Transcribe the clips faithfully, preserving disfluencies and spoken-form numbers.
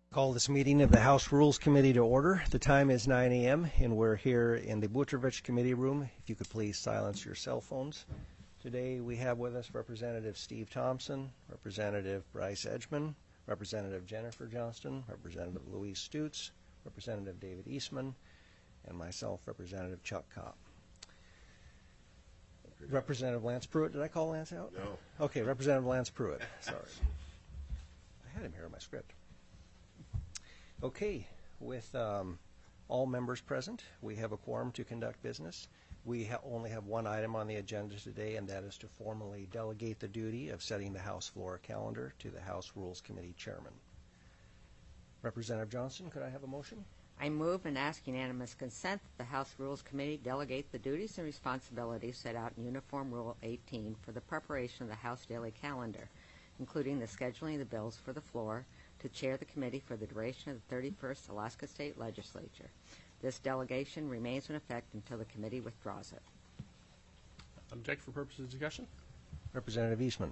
Call this meeting of the House Rules Committee to order. The time is nine A M and we're here in the Butrovich Committee Room. If you could please silence your cell phones. Today we have with us Representative Steve Thompson, Representative Bryce Edgman, Representative Jennifer Johnston, Representative Louise Stutz, Representative David Eastman, and myself, Representative Chuck Kopp. Representative Lance Pruitt, did I call Lance out? No. Okay, Representative Lance Pruitt, sorry. I had him here in my script. Okay, with um, all members present, we have a quorum to conduct business. We ha only have one item on the agenda today, and that is to formally delegate the duty of setting the House floor calendar to the House Rules Committee Chairman. Representative Johnston, could I have a motion? I move and ask unanimous consent that the House Rules Committee delegate the duties and responsibilities set out in Uniform Rule eighteen for the preparation of the House daily calendar, including the scheduling of the bills for the floor, to chair the committee for the duration of the thirty-first Alaska State Legislature. This delegation remains in effect until the committee withdraws it. Object for purposes of discussion? Representative Eastman.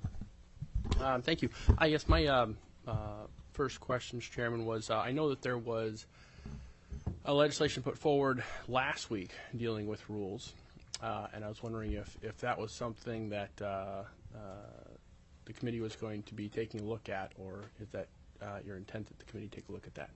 Um, thank you. I guess my um, uh, first question, Mister Chairman, was uh, I know that there was a legislation put forward last week dealing with rules, uh, and I was wondering if, if that was something that uh, uh, the committee was going to be taking a look at, or is that uh, your intent that the committee take a look at that?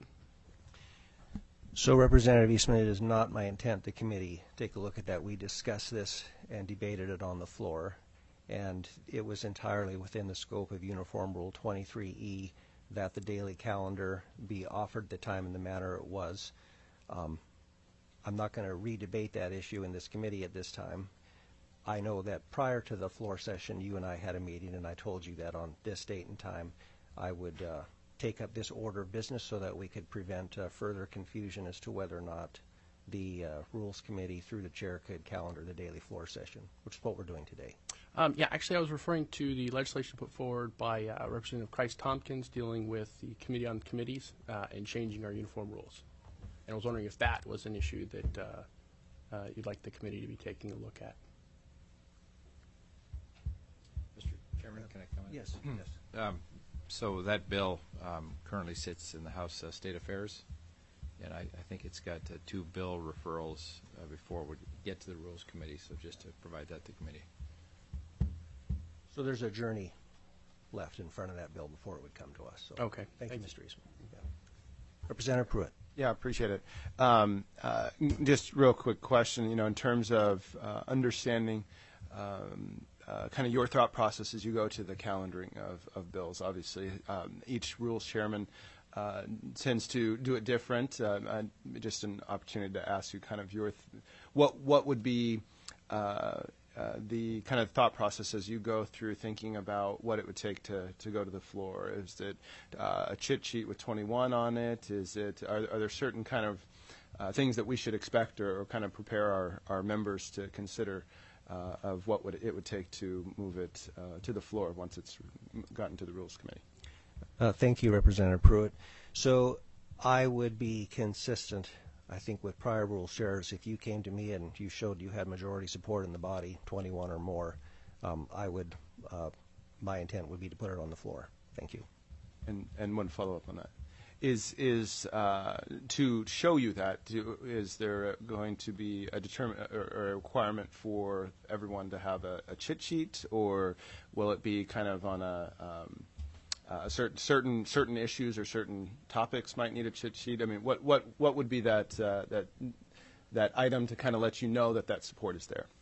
So, Representative Eastman, it is not my intent the committee take a look at that. We discussed this and debated it on the floor, and it was entirely within the scope of Uniform Rule twenty-three E that the daily calendar be offered the time and the manner it was. Um, I'm not going to re-debate that issue in this committee at this time. I know that prior to the floor session, you and I had a meeting, and I told you that on this date and time I would uh, take up this order of business so that we could prevent uh, further confusion as to whether or not the uh, Rules Committee, through the chair, could calendar the daily floor session, which is what we're doing today. Um, yeah, actually I was referring to the legislation put forward by uh, Representative Christ Tompkins dealing with the Committee on Committees uh, and changing our uniform rules. And I was wondering if that was an issue that uh, uh, you'd like the committee to be taking a look at. Mister Chairman, can I comment? Yes. yes. Um, so that bill um, currently sits in the House uh, State Affairs, and I, I think it's got uh, two bill referrals uh, before we get to the Rules Committee, so just to provide that to the committee. So there's a journey left in front of that bill before it would come to us. So Okay. Thank, Thank you, you. Mister Eastman. Yeah. Representative Pruitt. Yeah, appreciate it. Um, uh, just real quick question, you know, in terms of uh, understanding um, uh, kind of your thought process as you go to the calendaring of, of bills. Obviously, um, each rules chairman uh, tends to do it different. Uh, and just an opportunity to ask you kind of your, th what, what would be uh, Uh, the kind of thought process as you go through thinking about what it would take to, to go to the floor. Is it uh, a chit sheet with twenty-one on it? Is it, are, are there certain kind of uh, things that we should expect or, or kind of prepare our, our members to consider uh, of what would it would take to move it uh, to the floor once it's gotten to the Rules Committee? Uh, thank you, Representative Pruitt. So I would be consistent, I think, with prior rules chairs. If you came to me and you showed you had majority support in the body, twenty-one or more, um, I would, uh, my intent would be to put it on the floor. Thank you. And, and one follow-up on that. Is, is uh, to show you that, do, is there going to be a, determin or, or a requirement for everyone to have a, a chit sheet, or will it be kind of on a, um, Uh, certain certain certain issues or certain topics might need a chit sheet? I mean, what what what would be that uh, that that item to kind of let you know that that support is there?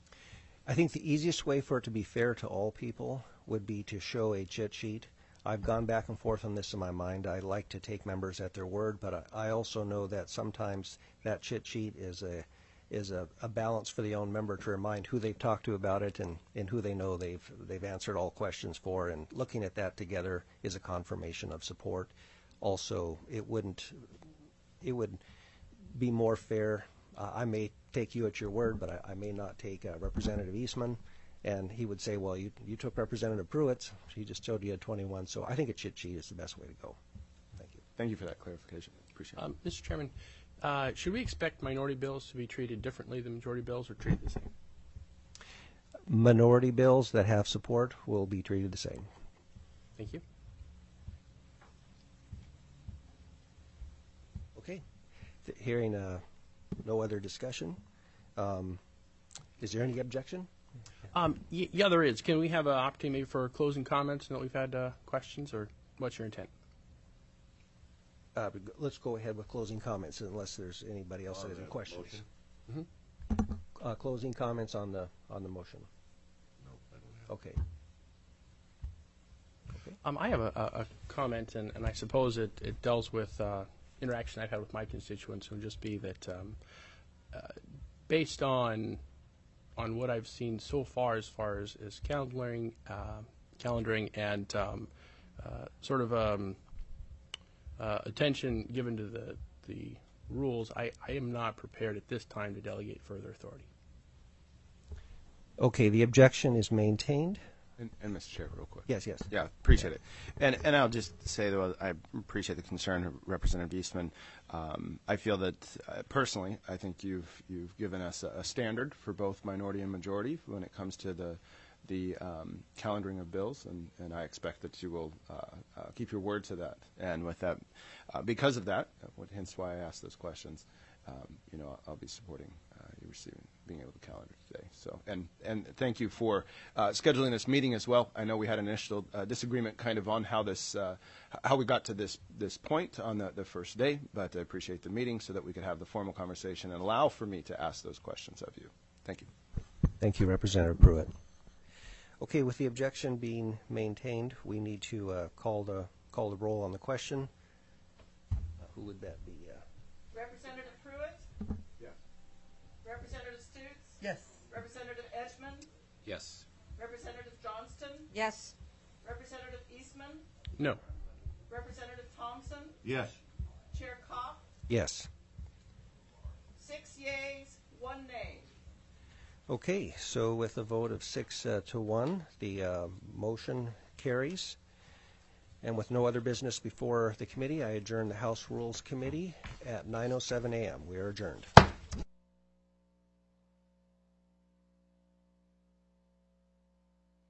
I think the easiest way for it to be fair to all people would be to show a chit sheet. I've gone back and forth on this in my mind. I like to take members at their word, but I, I also know that sometimes that chit sheet is a is a, a balance for the own member to remind who they've talked to about it and, and who they know they've they've answered all questions for, and looking at that together is a confirmation of support. Also, it wouldn't it would be more fair. Uh, I may take you at your word, but I, I may not take uh, Representative Eastman, and he would say, well, you you took Representative Pruitt's, he just showed you a twenty-one. So I think a chit sheet is the best way to go. Thank you. Thank you for that clarification. Appreciate it. Um, Mister Chairman, uh, should we expect minority bills to be treated differently than majority bills, or treated the same? Minority bills that have support will be treated the same. Thank you. Okay. Th- Hearing uh, no other discussion, um, is there any objection? Um, y- yeah, there is. Can we have an opportunity for closing comments? Now that we've had uh, questions, or what's your intent? Uh, but g- let's go ahead with closing comments unless there's anybody else that has any questions. Mhm. Uh, closing comments on the on the motion. Okay. Um, I have a, a, a comment, and, and I suppose it, it deals with uh, interaction I've had with my constituents. It would just be that um, uh, based on on what I've seen so far, as far as, as calendaring, uh, calendaring, and um, uh, sort of um, uh, attention given to the the rules, I, I am not prepared at this time to delegate further authority. Okay. The objection is maintained. And, and Mister Chair, real quick. Yes. Yes. Yeah, appreciate it. And and I'll just say, though, I appreciate the concern of Representative Eastman. Um, I feel that, uh, personally, I think you've you've given us a, a standard for both minority and majority when it comes to the the um, calendaring of bills, and, and I expect that you will uh, uh, keep your word to that. And with that, uh, because of that, uh, hence why I asked those questions, um, you know, I'll, I'll be supporting uh, you receiving, being able to calendar today. So, and and thank you for uh, scheduling this meeting as well. I know we had an initial uh, disagreement kind of on how this, uh, how we got to this this point on the, the first day, but I appreciate the meeting so that we could have the formal conversation and allow for me to ask those questions of you. Thank you. Thank you, Representative Pruitt. Okay, with the objection being maintained, we need to uh, call the call the roll on the question. Uh, who would that be? Uh, Representative Pruitt? Yes. Representative Stutes? Yes. Representative Edgman? Yes. Representative Johnston? Yes. Representative Eastman? No. Representative Thompson? Yes. Chair Kopp? yes. Six yeas, one nay. Okay, so with a vote of six uh, to one, the uh, motion carries. And with no other business before the committee, I adjourn the House Rules Committee at nine oh seven a m We are adjourned.